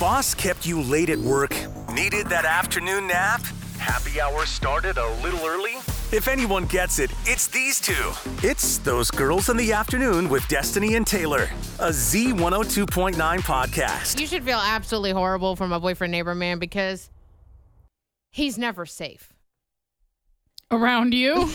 boss kept you late at work? Needed that afternoon nap? Happy hour started a little early? If anyone gets it, it's these two. It's Those Girls in the Afternoon with Destiny and Taylor, a Z102.9 podcast. You should feel absolutely horrible for my boyfriend neighbor man because he's never safe. Around you?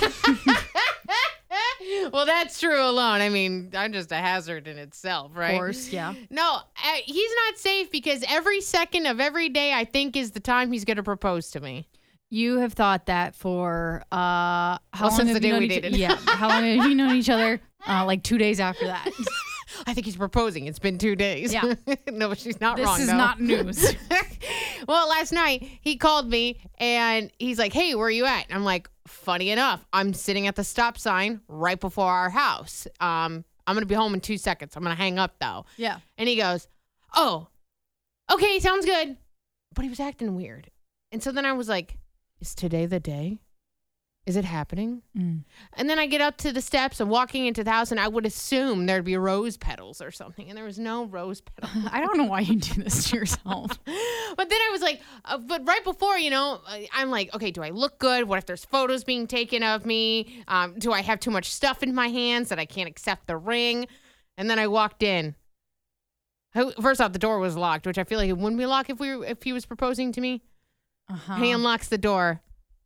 Well, that's true alone. I mean, I'm just a hazard in itself, right? Of course, yeah. No, he's not safe because every second of every day I think is the time he's going to propose to me. You have thought that for how long since have the you day known we each- dated. Yeah. How long have you known each other? Like 2 days after that. I think he's proposing. It's been 2 days. Yeah. No, she's not This wrong, is though. not news. Well, last night he called me and he's like, "Hey, where are you at?" And I'm like, funny enough, I'm sitting at the stop sign right before our house. I'm going to be home in 2 seconds. I'm going to hang up though. Yeah. And he goes, "Oh, okay, sounds good." But he was acting weird. And so then I was like, is today the day? Is it happening? Mm. And then I get up to the steps and walking into the house and I would assume there'd be rose petals or something. And there was no rose petals. I don't know why you do this to yourself. But then I was like, but right before, I'm like, okay, do I look good? What if there's photos being taken of me? Do I have too much stuff in my hands that I can't accept the ring? And then I walked in. First off, the door was locked, which I feel like it wouldn't be locked if he was proposing to me. Uh-huh. And he unlocks the door.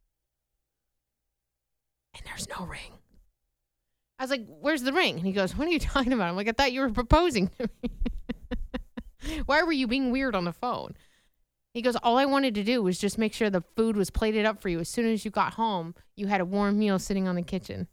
And there's no ring. I was like, "Where's the ring?" And he goes, "What are you talking about?" I'm like, "I thought you were proposing to me." Why were you being weird on the phone? He goes, "All I wanted to do was just make sure the food was plated up for you. As soon as you got home, you had a warm meal sitting on the kitchen."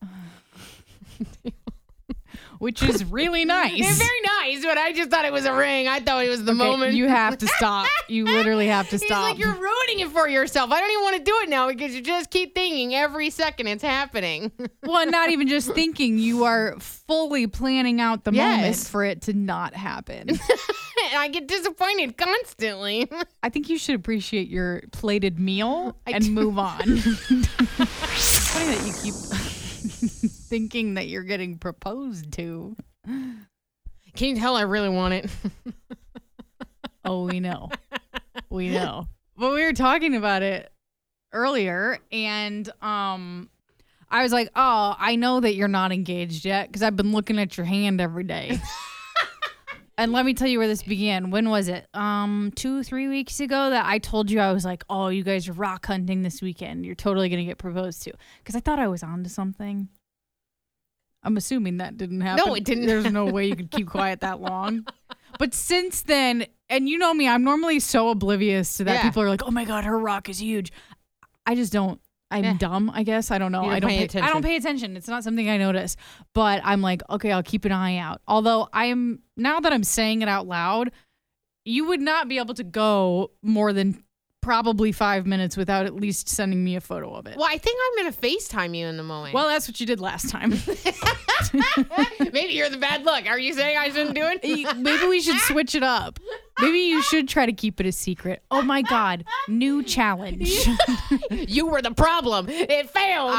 Which is really nice. It's very nice, but I just thought it was a ring. I thought it was the moment. You have to stop. You literally have to He's stop. like, "You're ruining it for yourself. I don't even want to do it now because you just keep thinking every second it's happening." Well, not even just thinking. You are fully planning out the moment Yes. for it to not happen. And I get disappointed constantly. I think you should appreciate your plated meal I and do. move on. It's funny that you keep thinking that you're getting proposed to. Can you tell I really want it? Oh, we know. We know. But we were talking about it earlier, and I was like, "Oh, I know that you're not engaged yet because I've been looking at your hand every day." And let me tell you where this began. When was it? 2-3 weeks ago that I told you I was like, "Oh, you guys are rock hunting this weekend. You're totally going to get proposed to." Because I thought I was onto something. I'm assuming that didn't happen. No, it didn't. There's no way you could keep quiet that long. But since then, and you know me, I'm normally so oblivious to that. Yeah. People are like, "Oh my God, her rock is huge." I just don't. I'm dumb, I guess. I don't know. You don't pay attention. I don't pay attention. It's not something I notice. But I'm like, okay, I'll keep an eye out. Although now that I'm saying it out loud, you would not be able to go more than probably 5 minutes without at least sending me a photo of it. Well, I think I'm going to FaceTime you in the moment. Well, that's what you did last time. Maybe you're the bad luck. Are you saying I shouldn't do it? Maybe we should switch it up. Maybe you should try to keep it a secret. Oh my God, new challenge. You were the problem. It failed.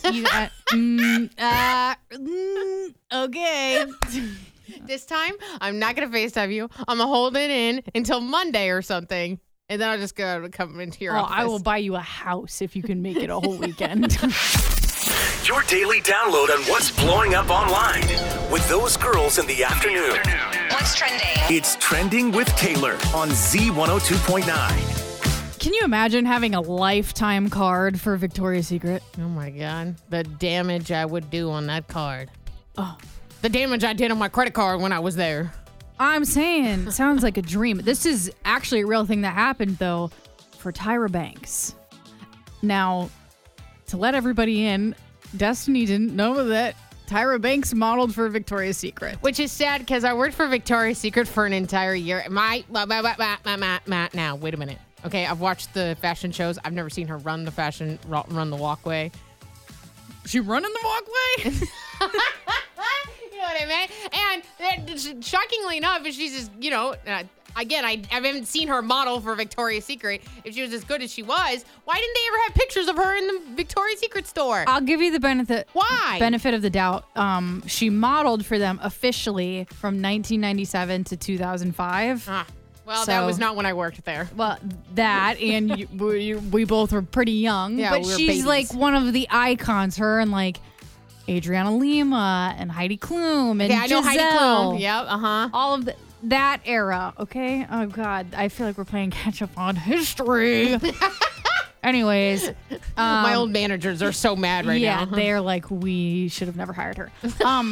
Okay. This time, I'm not going to FaceTime you. I'm going to hold it in until Monday or something. And then I'll just go come into your office. I will buy you a house if you can make it a whole weekend. Your daily download on what's blowing up online with Those Girls in the Afternoon. What's trending? It's Trending with Taylor on Z102.9. Can you imagine having a lifetime card for Victoria's Secret? Oh, my God. The damage I would do on that card. Oh. The damage I did on my credit card when I was there. I'm saying, it sounds like a dream. This is actually a real thing that happened, though, for Tyra Banks. Now, to let everybody in, Destiny didn't know that Tyra Banks modeled for Victoria's Secret. Which is sad because I worked for Victoria's Secret for an entire year. Now, wait a minute. Okay, I've watched the fashion shows. I've never seen her run the walkway. She running the walkway? You know what I mean? And shockingly enough, if she's just, again, I haven't seen her model for Victoria's Secret. If she was as good as she was, why didn't they ever have pictures of her in the Victoria's Secret store? I'll give you the benefit of the doubt. She modeled for them officially from 1997 to 2005. Well, that was not when I worked there. Well, that and we both were pretty young. Yeah, but we were she's babies. like one of the icons. Her and like Adriana Lima and Heidi Klum and Yeah, I know Heidi Giselle. Klum. Yep, All of that era. Okay. Oh God, I feel like we're playing catch up on history. Anyways, My old managers are so mad right yeah, now. they're like, we should have never hired her.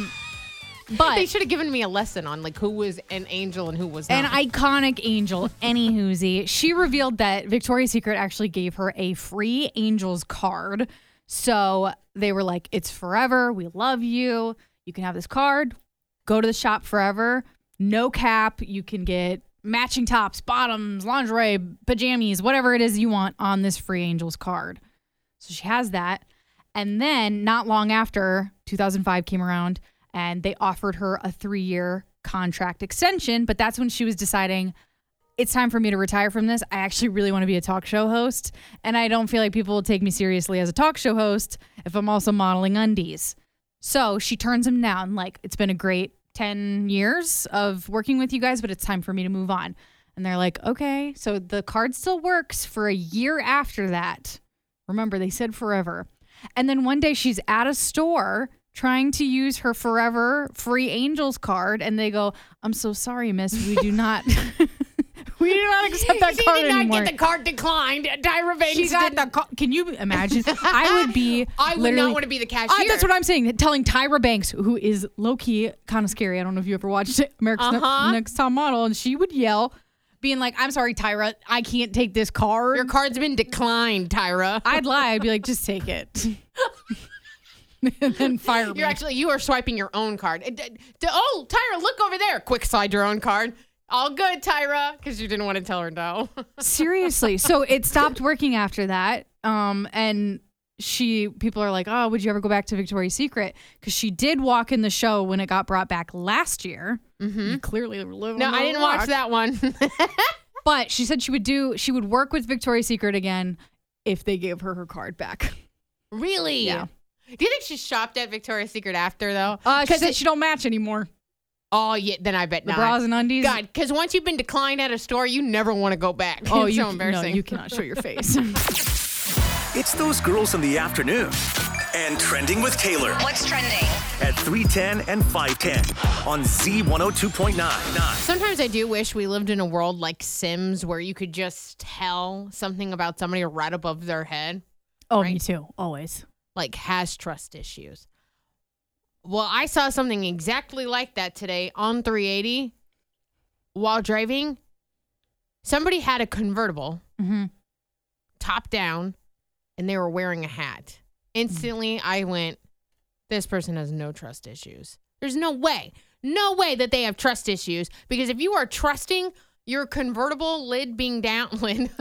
But They should have given me a lesson on like who was an angel and who was an not. iconic angel, any whoosie. She revealed that Victoria's Secret actually gave her a free Angels card. So they were like, it's forever. We love you. You can have this card. Go to the shop forever. No cap. You can get matching tops, bottoms, lingerie, pajamas, whatever it is you want on this free Angels card. So she has that. And then not long after, 2005 came around, and they offered her a 3-year contract extension. But that's when she was deciding, it's time for me to retire from this. I actually really want to be a talk show host. And I don't feel like people will take me seriously as a talk show host if I'm also modeling undies. So she turns him down. Like, it's been a great 10 years of working with you guys, but it's time for me to move on. And they're like, okay. So the card still works for a year after that. Remember, they said forever. And then one day she's at a store trying to use her forever free Angels card, and they go, I'm so sorry, miss. We do not we do not accept that She card did not anymore. get the card declined. Tyra Banks She got didn't. the Can you imagine? I would be I would literally- not want to be the cashier. That's what I'm saying. Telling Tyra Banks, who is low-key kind of scary. I don't know if you ever watched America's Next Top Model, and she would yell, being like, I'm sorry, Tyra, I can't take this card. Your card's been declined, Tyra. I'd lie. I'd be like, just take it. And then fire me. You are swiping your own card. Oh, Tyra, look over there. Quick slide your own card. All good, Tyra, because you didn't want to tell her no. Seriously. So it stopped working after that. And people are like, oh, would you ever go back to Victoria's Secret? Because she did walk in the show when it got brought back last year. Mm-hmm. You clearly live No, on the I didn't rock. watch that one. But she said she would work with Victoria's Secret again if they gave her card back. Really? Yeah. Do you think she shopped at Victoria's Secret after, though? She said she don't match anymore. Oh, yeah, then I bet The not. bras and undies. God, because once you've been declined at a store, you never want to go back. Oh, It's you so embarrassing. No, you cannot show your face. It's those girls in the afternoon. And Trending with Taylor What's trending? at 3:10 and 5:10 on Z102.9. Sometimes I do wish we lived in a world like Sims where you could just tell something about somebody right above their head, Oh, Right. me too. Always. like has trust issues. Well, I saw something exactly like that today on 380 while driving. Somebody had a convertible top down and they were wearing a hat. Instantly, I went, this person has no trust issues. There's no way that they have trust issues, because if you are trusting your convertible lid being down,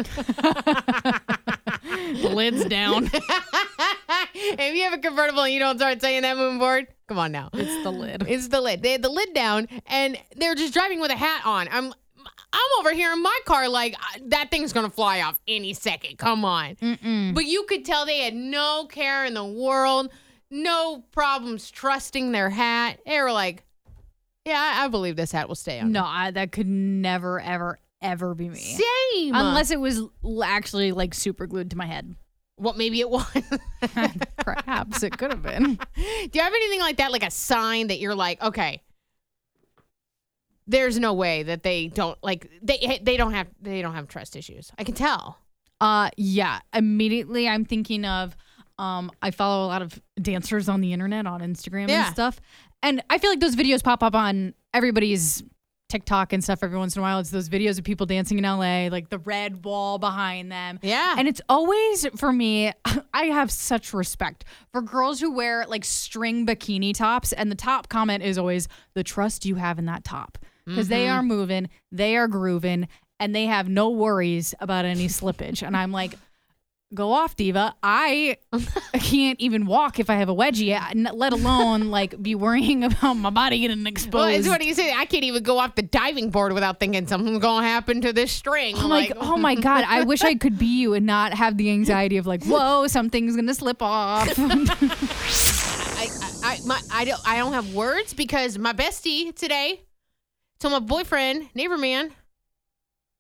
Lid's down. if you have a convertible and you don't start saying that moving forward, come on now. It's the lid. It's the lid. They had the lid down and they're just driving with a hat on. I'm over here in my car like that thing's gonna fly off any second. Come on. But you could tell they had no care in the world, no problems trusting their hat. They were like, yeah, I believe this hat will stay on. No, that could never, ever, ever be me. Same. Unless it was actually like super glued to my head. Well, maybe it was. Perhaps it could have been. Do you have anything like that, like a sign that you're like, okay, there's no way that they don't like they don't have trust issues. I can tell. Yeah. Immediately I'm thinking of I follow a lot of dancers on the internet on Instagram Yeah. and stuff. And I feel like those videos pop up on everybody's TikTok and stuff every once in a while. It's those videos of people dancing in LA, like the red wall behind them. Yeah. And it's always, for me, I have such respect for girls who wear like string bikini tops. And the top comment is always the trust you have in that top. Because they are moving, they are grooving, and they have no worries about any slippage. And I'm like, go off, diva. I can't even walk if I have a wedgie, let alone like be worrying about my body getting exposed. Well, it's what you say. I can't even go off the diving board without thinking something's gonna happen to this string. I'm like, oh my God, I wish I could be you and not have the anxiety of like, whoa, something's gonna slip off. I don't have words because my bestie today told my boyfriend, neighbor man,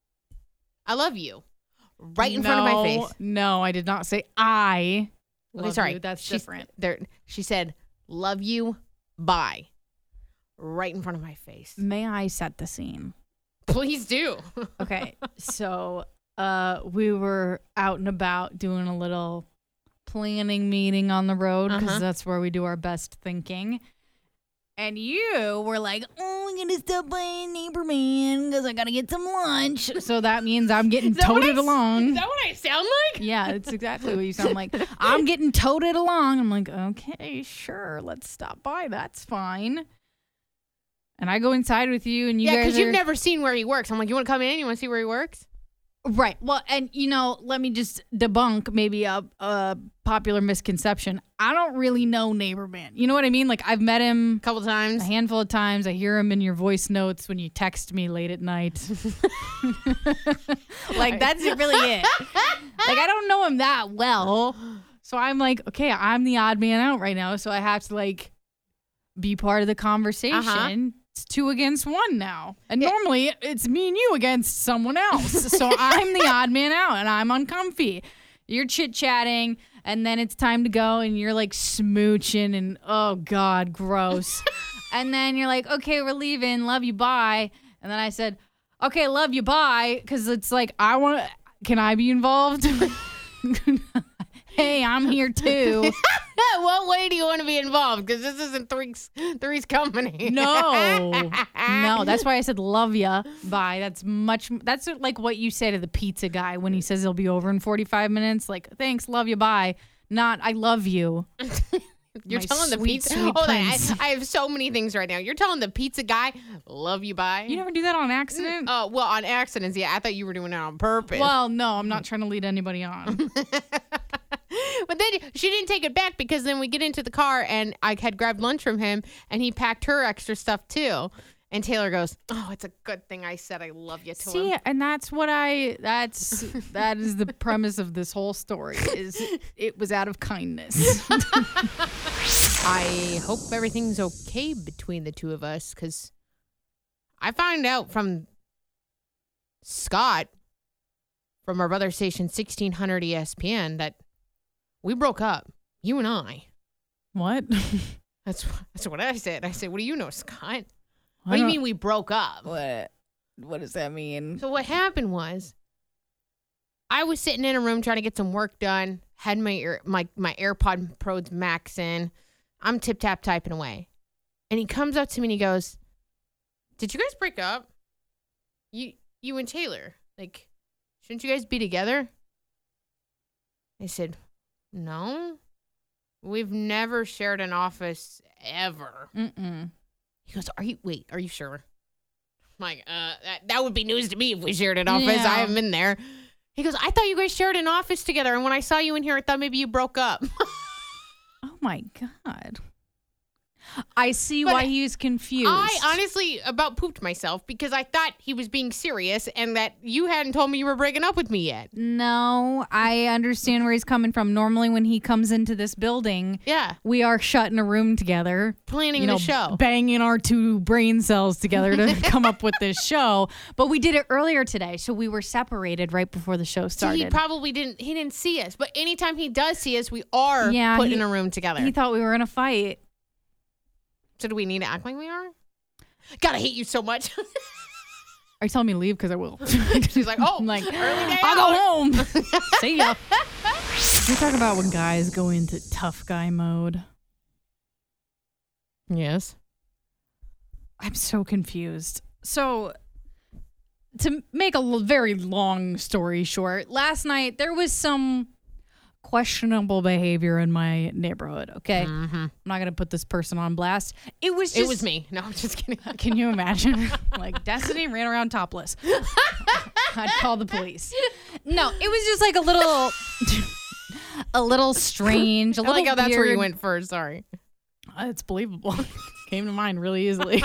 I love you. Right in front of my face. No, I did not say I love Okay, sorry. you. That's She's- different. She said, love you, bye. Right in front of my face. May I set the scene? Please do. Okay, so we were out and about doing a little planning meeting on the road because that's where we do our best thinking. And you were like, oh, I'm going to stop by a neighbor man because I got to get some lunch. So that means I'm getting toted along. Is that what I sound like? Yeah, it's exactly what you sound like. I'm getting toted along. I'm like, okay, sure, let's stop by. That's fine. And I go inside with you, and you Yeah, guys because are... you've never seen where he works. I'm like, you want to come in? You want to see where he works? Right. Well, and, let me just debunk maybe a popular misconception. I don't really know Neighbor Man. You know what I mean? Like, I've met him A couple times. a handful of times. I hear him in your voice notes when you text me late at night. Like, that's really it. Like, I don't know him that well. So I'm like, okay, I'm the odd man out right now. So I have to, like, be part of the conversation. It's 2 against 1 now. And normally it's me and you against someone else. So I'm the odd man out and I'm uncomfy. You're chit-chatting and then it's time to go and you're like smooching and oh God, gross. And then you're like, okay, we're leaving. Love you, bye. And then I said, okay, love you, bye. Because it's like, can I be involved? Hey, I'm here too. What way do you want to be involved? Because this isn't Three's Company. No, that's why I said love ya. Bye. That's like what you say to the pizza guy when he says he'll be over in 45 minutes. Like, thanks, love you, bye. Not, I love you. You're My telling the sweet, pizza. sweet Hold on, prince. I have so many things right now. You're telling the pizza guy, love you, bye. You never do that on accident? Oh, well, on accidents, yeah. I thought you were doing it on purpose. Well, no, I'm not trying to lead anybody on. But then she didn't take it back because then we get into the car and I had grabbed lunch from him and he packed her extra stuff too. And Taylor goes, oh, it's a good thing I said I love you to See, him. and that is the premise of this whole story is it was out of kindness. I hope everything's okay between the two of us because I found out from Scott from our brother station 1600 ESPN that we broke up, you and I. What? That's what I said. I said, what do you know, Scott? What do you mean we broke up? What does that mean? So what happened was I was sitting in a room trying to get some work done, had my AirPod Pros Max in. I'm tip-tap typing away. And he comes up to me and he goes, did you guys break up? You and Taylor. Like, shouldn't you guys be together? I said, no. We've never shared an office ever. Mm-mm. He goes, are you sure? I'm like, that would be news to me if we shared an office. Yeah. I haven't been there. He goes, I thought you guys shared an office together. And when I saw you in here, I thought maybe you broke up. Oh my God. I see But why he was confused. I honestly about pooped myself because I thought he was being serious and that you hadn't told me you were breaking up with me yet. No, I understand where he's coming from. Normally when he comes into this building, Yeah. we are shut in a room together. Planning the show. Banging our 2 brain cells together to come up with this show. But we did it earlier today, so we were separated right before the show So started. he probably didn't see us. But anytime he does see us, we are put in a room together. He thought we were in a fight. So do we need to act like we are? God, I hate you so much. Are you telling me to leave? Because I will. She's like, oh, I'm like, early day I'll out. go home. See ya. We talk about when guys go into tough guy mode. Yes. I'm so confused. So, to make a very long story short, last night there was some questionable behavior in my neighborhood, okay? Mm-hmm. I'm not going to put this person on blast. It was me. No, I'm just kidding. Can you imagine? Like, Destiny ran around topless. I'd call the police. No, it was just like a little strange, a I little like how that's where you weird. went first. Sorry. It's believable. Came to mind really easily.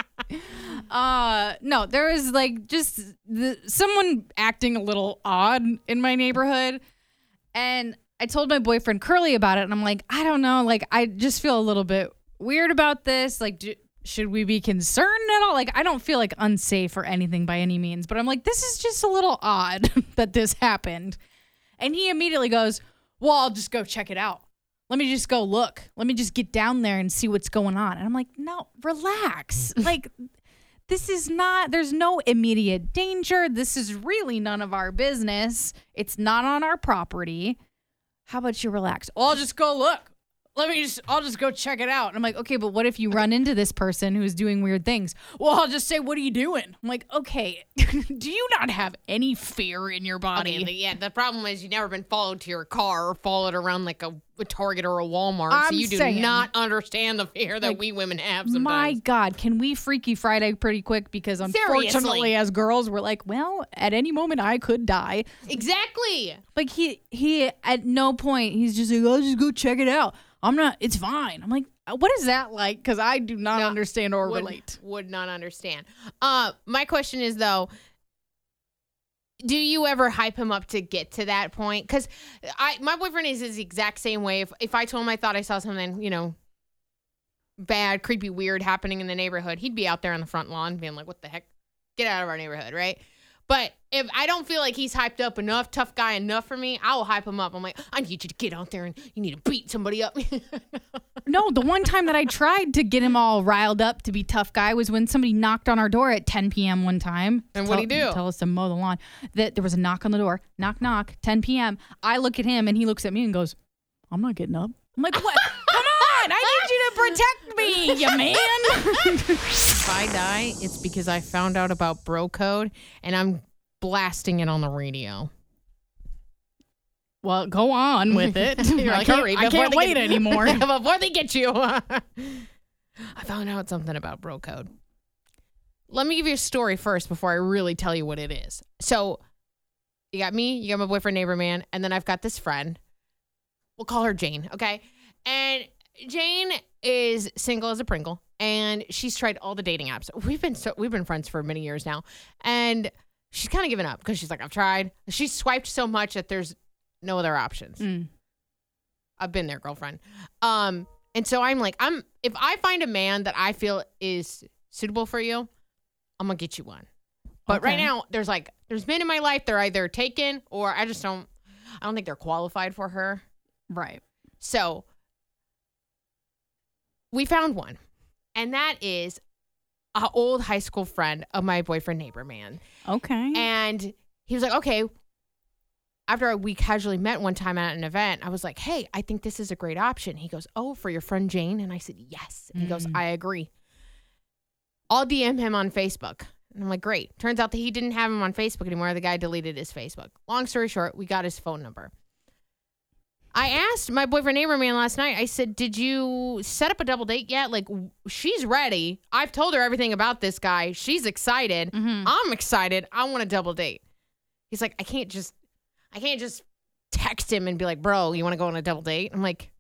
No, there was like just someone acting a little odd in my neighborhood. And I told my boyfriend Curly about it. And I'm like, I don't know. Like, I just feel a little bit weird about this. Like, should we be concerned at all? Like, I don't feel like unsafe or anything by any means, but I'm like, this is just a little odd that this happened. And he immediately goes, well, I'll just go check it out. Let me just go look. Let me just get down there and see what's going on. And I'm like, no, relax. Like, this is not, there's no immediate danger. This is really none of our business. It's not on our property. How about you relax? Well, I'll just go look. I'll just go check it out. And I'm like, okay, but what if you run into this person who's doing weird things? Well, I'll just say, what are you doing? I'm like, okay, do you not have any fear in your body? Okay, yeah, the problem is you've never been followed to your car or followed around like a Target or a Walmart. So you do not understand the fear that we women have sometimes. My God, can we Freaky Friday pretty quick? Because unfortunately, Seriously. as girls, we're like, well, at any moment I could die. Exactly. Like he at no point, he's just like, I'll just go check it out. It's fine. I'm like, what is that like? Because I do not understand or relate. Would not understand. My question is, though, do you ever hype him up to get to that point? Because my boyfriend is the exact same way. If I told him I thought I saw something, bad, creepy, weird happening in the neighborhood, he'd be out there on the front lawn being like, what the heck? Get out of our neighborhood, right? But if I don't feel like he's hyped up enough, tough guy enough for me, I will hype him up. I'm like, I need you to get out there and you need to beat somebody up. No, the one time that I tried to get him all riled up to be tough guy was when somebody knocked on our door at 10 p.m. one time. And what'd he do? Tell us to mow the lawn. That there was a knock on the door. Knock, knock, 10 p.m. I look at him and he looks at me and goes, I'm not getting up. I'm like, what? Come on, I need you to protect me, you man. If I die, it's because I found out about bro code and I'm blasting it on the radio. Well, go on with it. You're like, hurry, I can't wait anymore. Before they get you. I found out something about bro code. Let me give you a story first before I really tell you what it is. So you got me, you got my boyfriend, neighbor man, and then I've got this friend. We'll call her Jane, okay? And Jane is single as a Pringle, and she's tried all the dating apps. We've been friends for many years now, and she's kind of given up because she's like, I've tried. She's swiped so much that there's no other options. I've been there, girlfriend. And so I'm like, if I find a man that I feel is suitable for you, I'm gonna get you one. But right now, there's men in my life, they're either taken or I don't think they're qualified for her. Right. So we found one, and that is an old high school friend of my boyfriend, neighbor man. Okay. And he was like, okay. After we casually met one time at an event, I was like, hey, I think this is a great option. He goes, oh, for your friend Jane? And I said, yes. And he goes, I agree. I'll DM him on Facebook. And I'm like, great. Turns out that he didn't have him on Facebook anymore. The guy deleted his Facebook. Long story short, we got his phone number. I asked my boyfriend neighbor man last night, I said, did you set up a double date yet? Like, she's ready. I've told her everything about this guy. She's excited. I'm excited. I want a double date. He's like, I can't just text him and be like, bro, you want to go on a double date? I'm like,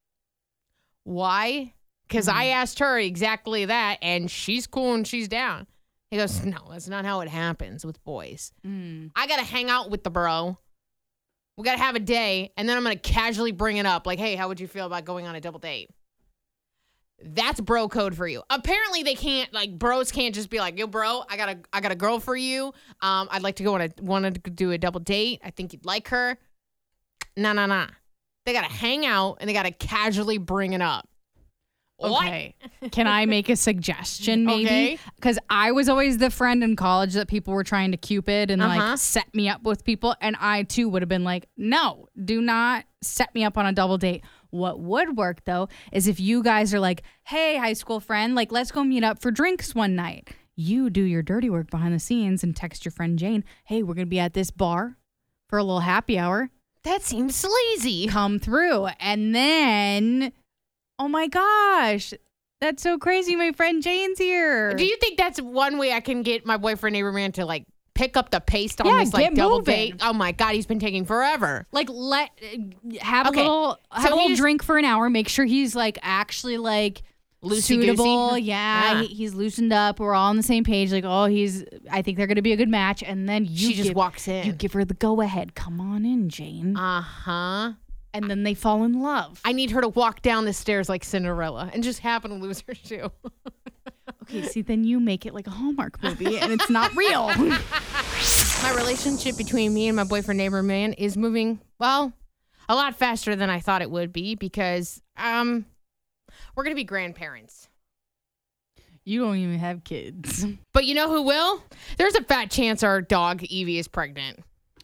why? Because I asked her exactly that, and she's cool and she's down. He goes, no, that's not how it happens with boys. I got to hang out with the bro. We got to have a day, and then I'm going to casually bring it up. Like, hey, how would you feel about going on a double date? That's bro code for you. Apparently they can't, bros can't just be like, yo, bro, I got a girl for you. I'd like to want to do a double date. I think you'd like her. Nah. They got to hang out, and they got to casually bring it up. Okay. Can I make a suggestion maybe? Okay. Because I was always the friend in college that people were trying to Cupid and set me up with people. And I too would have been like, no, do not set me up on a double date. What would work though is if you guys are like, hey, high school friend, let's go meet up for drinks one night. You do your dirty work behind the scenes and text your friend Jane, hey, we're going to be at this bar for a little happy hour. That seems sleazy. Come through. And then... oh my gosh, that's so crazy. My friend Jane's here. Do you think that's one way I can get my boyfriend neighbor man to pick up the pace on this double date? Oh my God, he's been taking forever. Have a little drink for an hour. Make sure he's actually suitable. Yeah, he's loosened up. We're all on the same page. I think they're gonna be a good match. And then she just walks in. You give her the go ahead. Come on in, Jane. And then they fall in love. I need her to walk down the stairs like Cinderella and just happen to lose her shoe. Okay, see, then you make it like a Hallmark movie, and it's not real. My relationship between me and my boyfriend neighbor man is moving, well, a lot faster than I thought it would be because we're going to be grandparents. You don't even have kids. But you know who will? There's a fat chance our dog Evie is pregnant.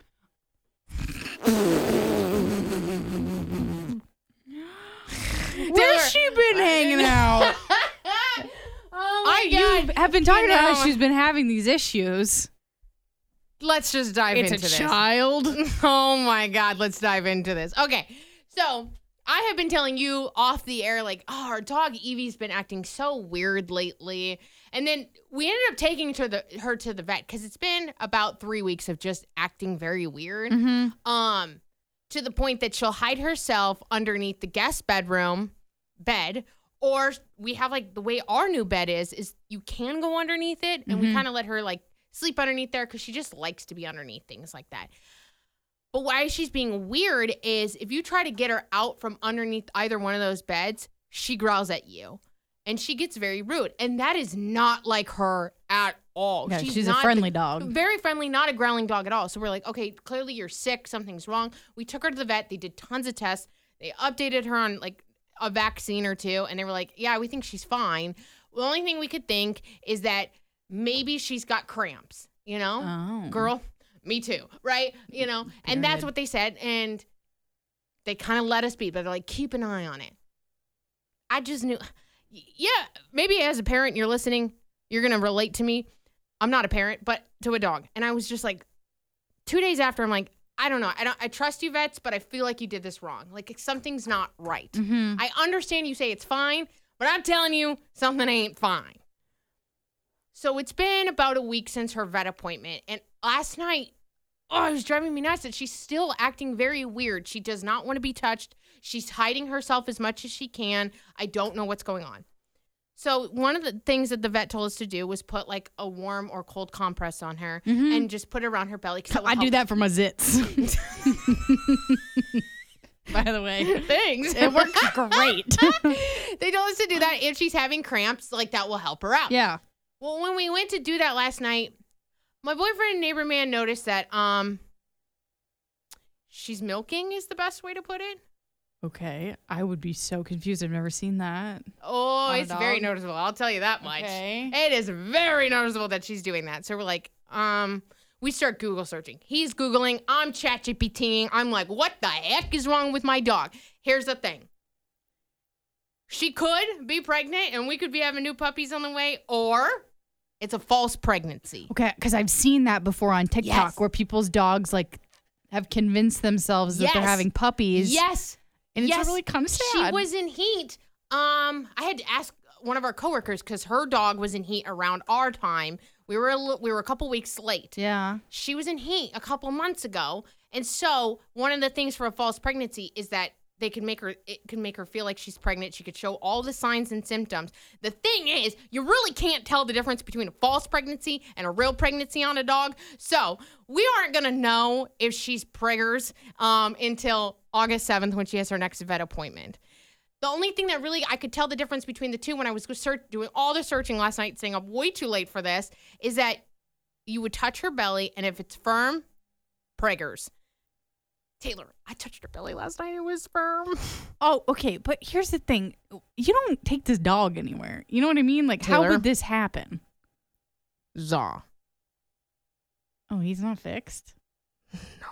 Where's she been hanging out? Oh my God. You have been talking about how she's been having these issues. Let's just dive into this. It's a child. Oh my God, let's dive into this. Okay, so I have been telling you off the air, like, oh, our dog Evie's been acting so weird lately. And then we ended up taking her to the vet because it's been about 3 weeks of just acting very weird. Mm-hmm. To the point that she'll hide herself underneath the guest bedroom bed. Or we have like the way our new bed is you can go underneath it. And we kind of let her like sleep underneath there because she just likes to be underneath things like that. But why she's being weird is if you try to get her out from underneath either one of those beds, she growls at you. And she gets very rude. And that is not like her at all. Yeah, she's a friendly dog. Very friendly, not a growling dog at all. So we're like, okay, clearly you're sick. Something's wrong. We took her to the vet. They did tons of tests. They updated her on like a vaccine or two. And they were like, yeah, we think she's fine. The only thing we could think is that maybe she's got cramps, you know? Oh. Girl, me too, right? You know? And that's what they said. And they kind of let us be. But they're like, keep an eye on it. I just knew... Yeah, maybe as a parent, you're listening, you're going to relate to me. I'm not a parent, but to a dog. And I was just like, 2 days after, I'm like, I don't know. I trust you, vets, but I feel like you did this wrong. Like, something's not right. Mm-hmm. I understand you say it's fine, but I'm telling you, something ain't fine. So it's been about a week since her vet appointment. And last night, it was driving me nuts that she's still acting very weird. She does not want to be touched. She's hiding herself as much as she can. I don't know what's going on. So one of the things that the vet told us to do was put like a warm or cold compress on her and just put it around her belly. I do that for my zits. By the way. Thanks. It works great. They told us to do that if she's having cramps, like that will help her out. Yeah. Well, when we went to do that last night, my boyfriend and neighbor man noticed that she's milking is the best way to put it. Okay. I would be so confused. I've never seen that. Oh, it's very noticeable. I'll tell you that much. Okay. It is very noticeable that she's doing that. So we're like, we start Google searching. He's Googling. I'm ChatGPTing. I'm like, what the heck is wrong with my dog? Here's the thing. She could be pregnant and we could be having new puppies on the way, or it's a false pregnancy. Okay, because I've seen that before on TikTok Yes. where people's dogs like have convinced themselves that they're Yes. having puppies. Yes. And Yes. it's really kind of sad. She was in heat. I had to ask one of our coworkers because her dog was in heat around our time. We were a couple weeks late. Yeah. She was in heat a couple months ago, and so one of the things for a false pregnancy is that it can make her feel like she's pregnant. She could show all the signs and symptoms. The thing is, you really can't tell the difference between a false pregnancy and a real pregnancy on a dog. So we aren't gonna know if she's preggers until August 7th when she has her next vet appointment. The only thing that really I could tell the difference between the two when I was doing all the searching last night, saying I'm way too late for this, is that you would touch her belly, and if it's firm, preggers. Taylor, I touched her belly last night. It was firm. Oh, okay. But here's the thing. You don't take this dog anywhere. You know what I mean? Like, Taylor? how would this happen? Zaw. Oh, he's not fixed? No.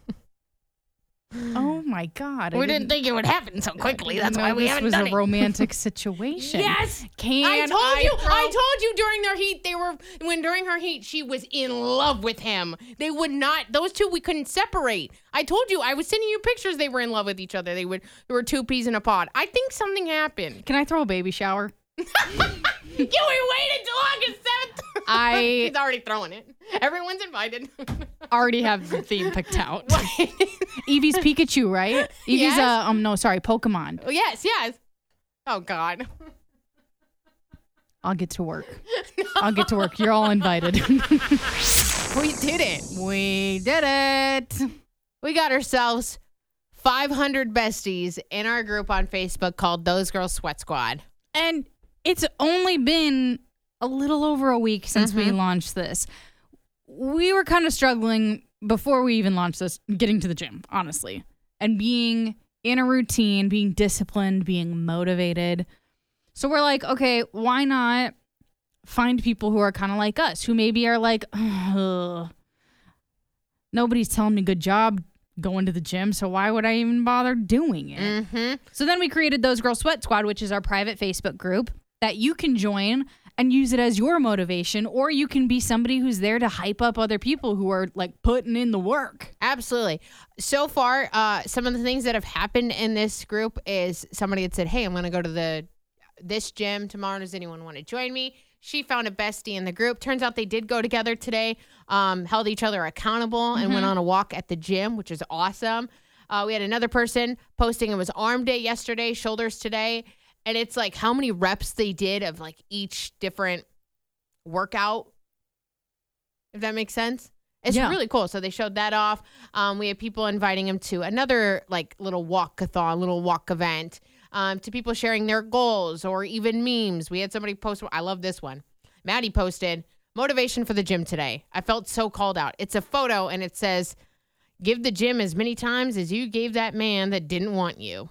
Oh, my God. We didn't think it would happen so quickly. That's why we haven't done This was it. a romantic situation. Yes. I told you during their heat, during her heat, she was in love with him. They would not, those two, we couldn't separate. I told you, I was sending you pictures. They were in love with each other. There were two peas in a pod. I think something happened. Can I throw a baby shower? We waited till August 7th. She's already throwing it. Everyone's invited. Already have the theme picked out. What? Eevee's Pikachu, right? Eevee's Yes. Pokemon. Oh, yes. Oh, God. I'll get to work. I'll get to work. You're all invited. We did it. We did it. We got ourselves 500 besties in our group on Facebook called Those Girls Sweat Squad. And it's only been a little over a week since we launched this. We were kind of struggling before we even launched this, getting to the gym, honestly, and being in a routine, being disciplined, being motivated. So we're like, okay, why not find people who are kind of like us, who maybe are like, nobody's telling me good job going to the gym, so why would I even bother doing it? So then we created Those Girls Sweat Squad, which is our private Facebook group that you can join and use it as your motivation, or you can be somebody who's there to hype up other people who are like putting in the work. Absolutely. So far, some of the things that have happened in this group is somebody had said, hey, I'm going to go to this gym tomorrow. Does anyone want to join me? She found a bestie in the group. Turns out they did go together today, held each other accountable, and went on a walk at the gym, which is awesome. We had another person posting it was arm day yesterday, shoulders today. And it's like how many reps they did of like each different workout, if that makes sense. It's really cool. So they showed that off. We had people inviting them to another like little walk-a-thon, little walk event, to people sharing their goals or even memes. We had somebody post, I love this one. Maddie posted, motivation for the gym today. I felt so called out. It's a photo and it says, give the gym as many times as you gave that man that didn't want you.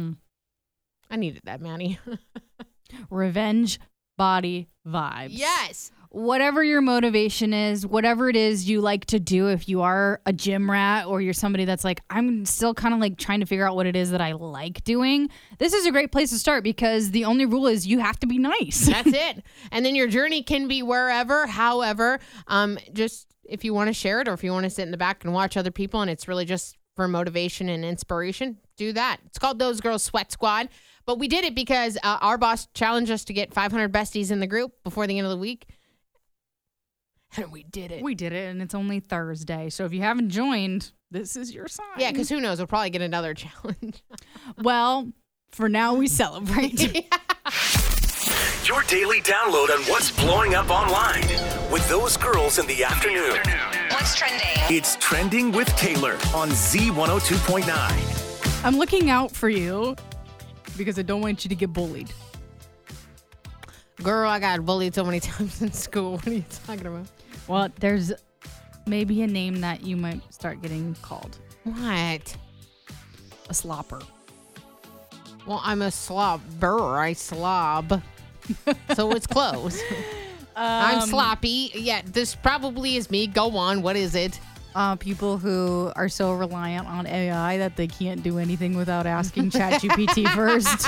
I needed that, Maddie. Revenge body vibes. Yes. Whatever your motivation is, whatever it is you like to do, if you are a gym rat or you're somebody that's like, I'm still kind of like trying to figure out what it is that I like doing, this is a great place to start because the only rule is you have to be nice. That's it. And then your journey can be wherever, however, just if you want to share it or if you want to sit in the back and watch other people and it's really just for motivation and inspiration, do that. It's called Those Girls Sweat Squad. But we did it because our boss challenged us to get 500 besties in the group before the end of the week. And we did it. We did it, and it's only Thursday. So if you haven't joined, this is your sign. Yeah, because who knows? We'll probably get another challenge. Well, for now, we celebrate. Your daily download on what's blowing up online with Those Girls in the Afternoon. What's trending? It's Trending with Taylor on Z102.9. I'm looking out for you because I don't want you to get bullied. Girl, I got bullied so many times in school. What are you talking about? Well, there's maybe a name that you might start getting called. What? A slopper. Well, I'm a slobber. I slob. So it's close. I'm sloppy. Yeah, this probably is me. Go on. What is it? People who are so reliant on AI that they can't do anything without asking ChatGPT first.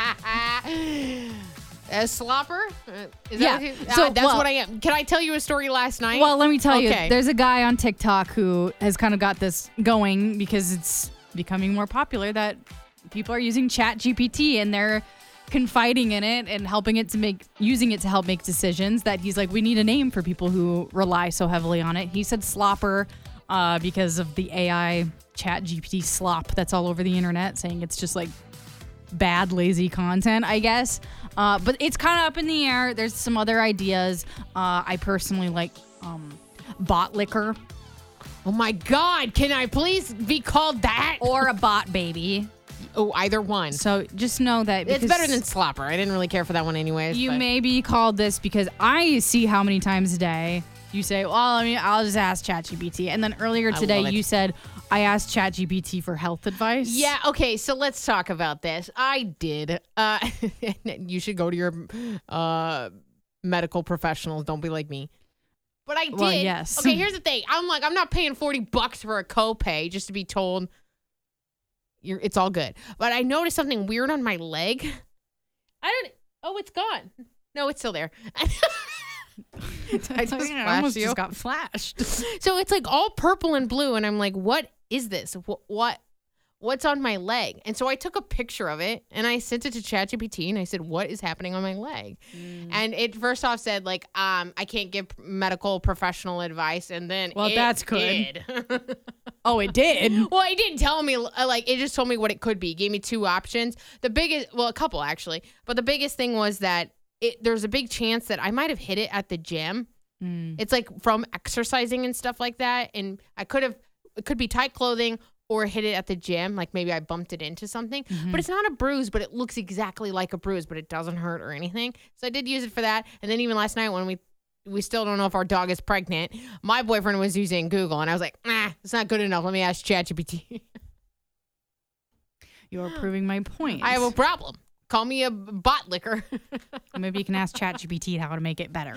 A slopper? Is Yeah. That that's what I am. Can I tell you a story last night? Well, let me tell Okay. you. There's a guy on TikTok who has kind of got this going because it's becoming more popular that people are using ChatGPT and they're confiding in it and using it to help make decisions that he's like, we need a name for people who rely so heavily on it. He said slopper because of the AI ChatGPT slop that's all over the internet saying it's just like bad, lazy content, I guess. But it's kind of up in the air. There's some other ideas. I personally like bot liquor. Oh my God. Can I please be called that? Or a bot baby. Oh, either one. So just know that It's better than slopper. I didn't really care for that one anyways. you but- may be called this because I see how many times a day you say, well, I mean, I'll just ask ChatGPT. And then earlier today love it. you said, I asked ChatGPT for health advice. Yeah, okay, so let's talk about this. I did. You should go to your medical professionals. Don't be like me. But I did. Well, yes. Okay, here's the thing. I'm not paying $40 for a copay just to be told it's all good. But I noticed something weird on my leg. Oh, it's gone. No, it's still there. I just flashed you. just got flashed. So it's like all purple and blue, and I'm like, what is this? What's on my leg? And so I took a picture of it, and I sent it to ChatGPT, and I said, what is happening on my leg? And it first off said, like, I can't give medical professional advice, and then That's good. did. Oh, it did? Well, it didn't tell me, like, it just told me what it could be. It gave me two options. A couple, actually. But the biggest thing was that there's a big chance that I might have hit it at the gym. It's like from exercising and stuff like that. And it could be tight clothing or hit it at the gym. Like maybe I bumped it into something, but it's not a bruise, but it looks exactly like a bruise, but it doesn't hurt or anything. So I did use it for that. And then even last night when we still don't know if our dog is pregnant, my boyfriend was using Google and I was like, it's not good enough. Let me ask ChatGPT. You're proving my point. I have a problem. Call me a bot licker. Maybe you can ask ChatGPT how to make it better.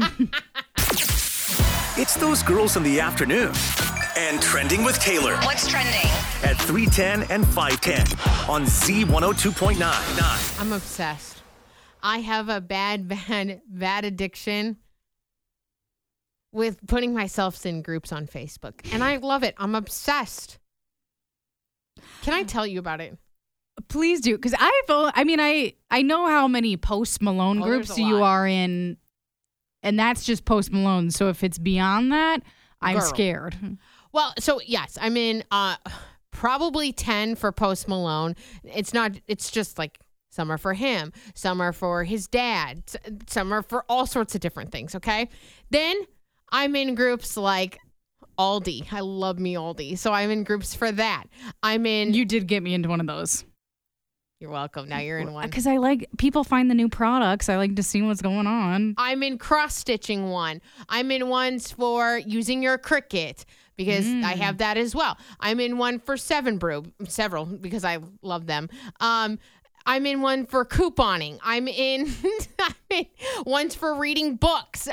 It's those girls in the afternoon. And Trending with Taylor. What's trending? At 3:10 and 5:10 on Z102.9. I'm obsessed. I have a bad addiction with putting myself in groups on Facebook. And I love it. I'm obsessed. Can I tell you about it? Please do. Because I know how many Post Malone groups you are in. And that's just Post Malone. So if it's beyond that, I'm scared. Well, so yes, I'm in probably 10 for Post Malone. It's just like some are for him, some are for his dad, some are for all sorts of different things, okay? Then I'm in groups like Aldi. I love me Aldi. So I'm in groups for that. You did get me into one of those. You're welcome. Now you're in one. Because I like people find the new products. I like to see what's going on. I'm in cross-stitching one. I'm in ones for using your Cricut because I have that as well. I'm in one for several because I love them. I'm in one for couponing. I'm in ones for reading books.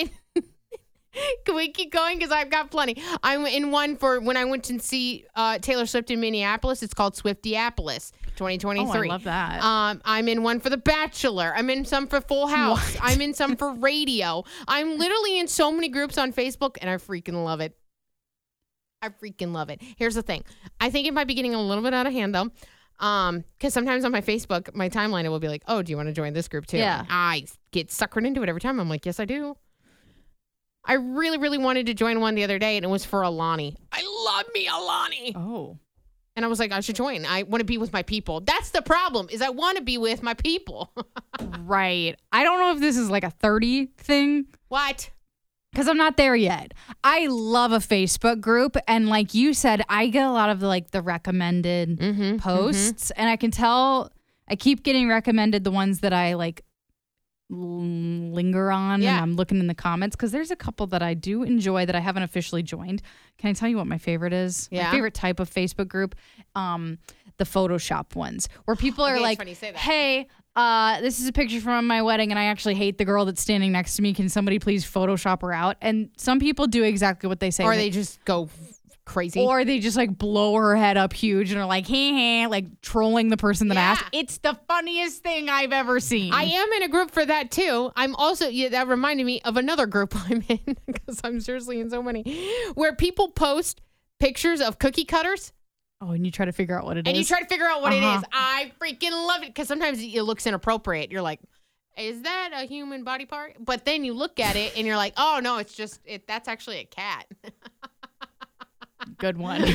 Can we keep going? Because I've got plenty. I'm in one for when I went to see Taylor Swift in Minneapolis. It's called Swiftieapolis 2023. Oh, I love that. I'm in one for The Bachelor. I'm in some for Full House. What? I'm in some for radio. I'm literally in so many groups on Facebook, and I freaking love it. I freaking love it. Here's the thing. I think it might be getting a little bit out of hand, though. Because sometimes on my Facebook, my timeline, it will be like, oh, do you want to join this group, too? Yeah. And I get suckered into it every time. I'm like, yes, I do. I really, really wanted to join one the other day, and it was for Alani. I love me Alani. Oh. And I was like, I should join. I want to be with my people. That's the problem, is I want to be with my people. Right. I don't know if this is like a 30 thing. What? Because I'm not there yet. I love a Facebook group. And like you said, I get a lot of the recommended posts. And I can tell I keep getting recommended the ones that I like linger on, and I'm looking in the comments because there's a couple that I do enjoy that I haven't officially joined. Can I tell you what my favorite is? Yeah. My favorite type of Facebook group, the Photoshop ones, where people are like, hey, this is a picture from my wedding and I actually hate the girl that's standing next to me. Can somebody please Photoshop her out? And some people do exactly what they say. Or they just go crazy. Or they just like blow her head up huge and are like, hey, like trolling the person that asked. It's the funniest thing I've ever seen. I am in a group for that too. I'm also, that reminded me of another group I'm in because I'm seriously in so many, where people post pictures of cookie cutters. Oh, and you try to figure out what it is. And you try to figure out what it is. I freaking love it because sometimes it looks inappropriate. You're like, is that a human body part? But then you look at it and you're like, oh no, it's just, that's actually a cat. Good one.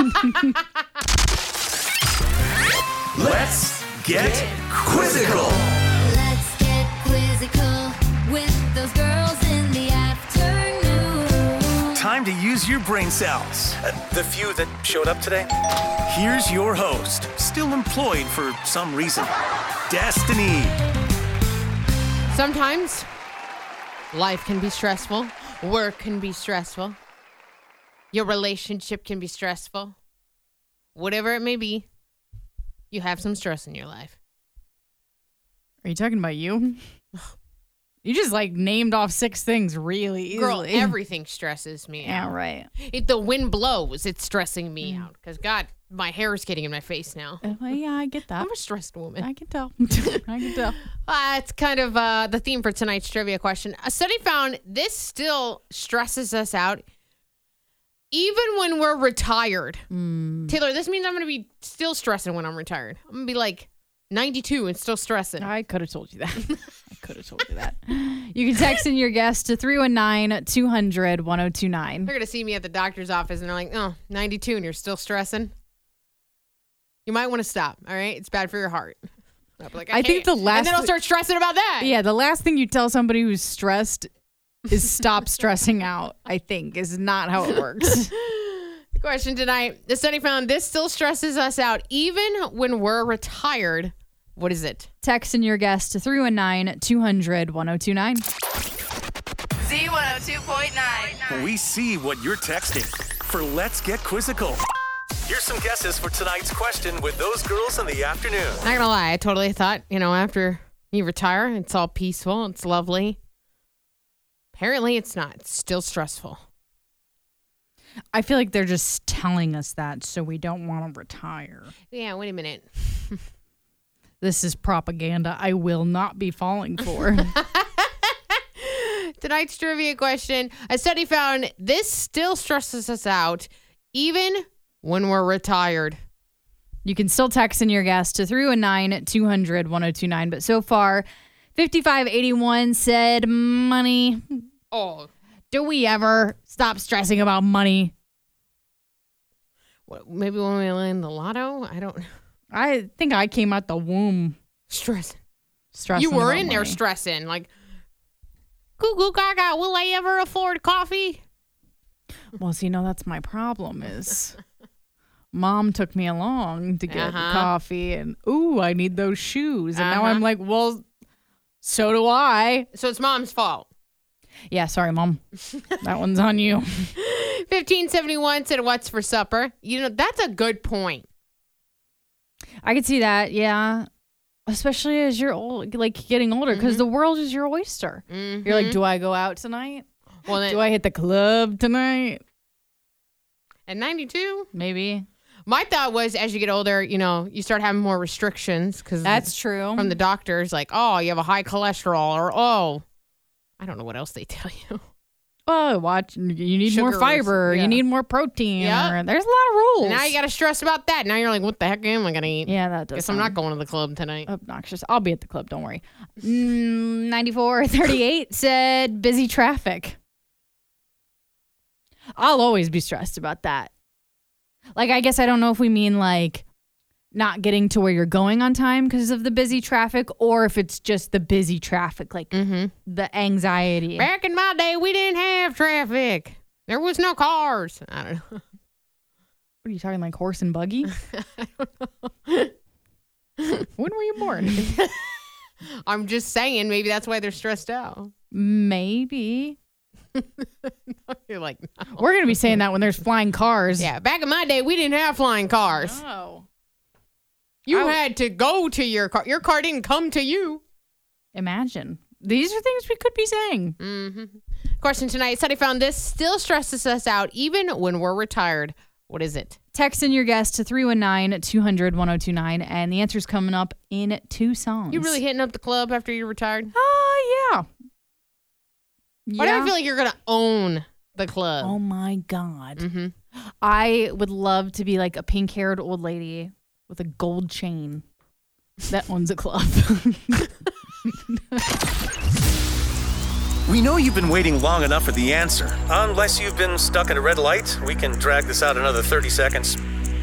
Let's get quizzical. Let's get quizzical with those girls in the afternoon. Time to use your brain cells. The few that showed up today. Here's your host, still employed for some reason, Destiny. Sometimes life can be stressful. Work can be stressful. Your relationship can be stressful. Whatever it may be, you have some stress in your life. Are you talking about you? You just like named off 6 things really easily. Girl, everything stresses me out. Yeah, right. If the wind blows, it's stressing me out. Because, God, my hair is getting in my face now. Well, yeah, I get that. I'm a stressed woman. I can tell. I can tell. It's kind of the theme for tonight's trivia question. A study found this still stresses us out even when we're retired. Taylor, this means I'm going to be still stressing when I'm retired. I'm going to be like 92 and still stressing. I could have told you that. You can text in your guess to 319-200-1029. They're going to see me at the doctor's office and they're like, oh, 92 and you're still stressing? You might want to stop, all right? It's bad for your heart. I'll be like, I think the last... And then I'll start stressing about that. Yeah, the last thing you tell somebody who's stressed is stop stressing out, I think, is not how it works. Question tonight. The study found this still stresses us out even when we're retired. What is it? Text in your guess to 319-200-1029. Z102.9. We see what you're texting for Let's Get Quizzical. Here's some guesses for tonight's question with those girls in the afternoon. Not gonna lie, I totally thought, after you retire, it's all peaceful, it's lovely. Apparently it's not. It's still stressful. I feel like they're just telling us that so we don't want to retire. Yeah, wait a minute. This is propaganda I will not be falling for. Tonight's trivia question. A study found this still stresses us out even when we're retired. You can still text in your guess to 319-200-1029. But so far, 5581 said money. Oh, Do we ever stop stressing about money? maybe when we win the lotto? I don't know. I think I came out the womb Stressing. stressing. You were about in there money. stressing. Like, goo goo gaga, will I ever afford coffee? Well, see, that's my problem is Mom took me along to get coffee and, I need those shoes. And now I'm like, well, so do I. So it's Mom's fault. Yeah, sorry, Mom. That one's on you. 1571 said, what's for supper? That's a good point. I could see that, yeah. Especially as you're old, like getting older, because the world is your oyster. You're like, do I go out tonight? Well, then, Do I hit the club tonight? at 92? Maybe. My thought was, as you get older, you start having more restrictions because That's true. from the doctors, like, oh, you have a high cholesterol, or oh, I don't know what else they tell you. Oh, you need more Sugars, fiber. yeah. You need more protein. Yeah. Or, there's a lot of rules. And now you got to stress about that. Now you're like, what the heck am I going to eat? Yeah, that does Guess I'm sound not going to the club tonight. obnoxious. I'll be at the club. Don't worry. 9438 said busy traffic. I'll always be stressed about that. Like, I guess I don't know if we mean like not getting to where you're going on time because of the busy traffic, or if it's just the busy traffic, like the anxiety. Back in my day, we didn't have traffic. There was no cars. I don't know. What are you talking, like horse and buggy? When were you born? I'm just saying, maybe that's why they're stressed out. Maybe. You're like, no. We're going to be saying that when there's flying cars. Yeah, back in my day, we didn't have flying cars. Oh. You had to go to your car. Your car didn't come to you. Imagine. These are things we could be saying. Question tonight. Study found this still stresses us out even when we're retired. What is it? Text in your guess to 319-200-1029, and the answer's coming up in 2 songs. You really hitting up the club after you're retired? Yeah. Why do I feel like you're going to own the club? Oh, my God. I would love to be like a pink-haired old lady with a gold chain that owns a club. We know you've been waiting long enough for the answer. Unless you've been stuck at a red light, we can drag this out another 30 seconds.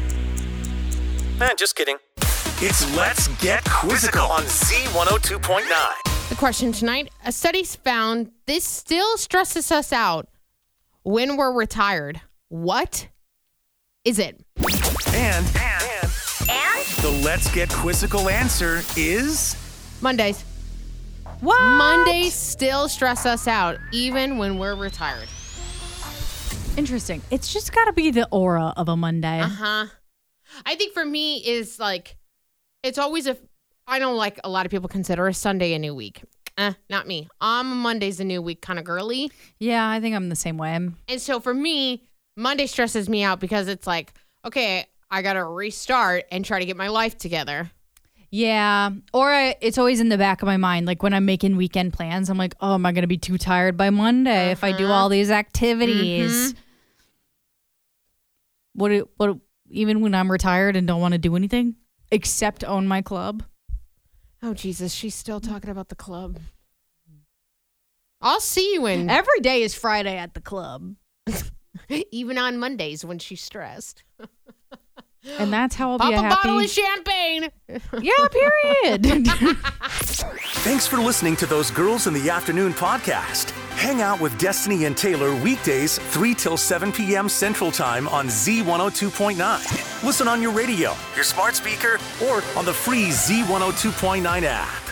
Just kidding. It's Let's Get Quizzical on Z102.9. The question tonight. A study's found this still stresses us out when we're retired. What is it? And the Let's Get Quizzical answer is... Mondays. What? Mondays still stress us out even when we're retired. Interesting. It's just got to be the aura of a Monday. I think for me is like, it's always I know like a lot of people consider a Sunday a new week. Not me. I'm a Monday's a new week kind of girly. Yeah, I think I'm the same way. And so for me, Monday stresses me out because it's like, okay, I got to restart and try to get my life together. Yeah. Or it's always in the back of my mind. Like when I'm making weekend plans, I'm like, oh, am I going to be too tired by Monday if I do all these activities? What even when I'm retired and don't want to do anything except own my club? Oh, Jesus. She's still talking about the club. I'll see you in. Every day is Friday at the club. Even on Mondays when she's stressed. And that's how I'll Pop be a happy. bottle of champagne. Yeah, period. Thanks for listening to those Girls in the Afternoon podcast. Hang out with Destiny and Taylor weekdays 3 till 7 p.m. Central Time on Z102.9. Listen on your radio, your smart speaker, or on the free Z102.9 app.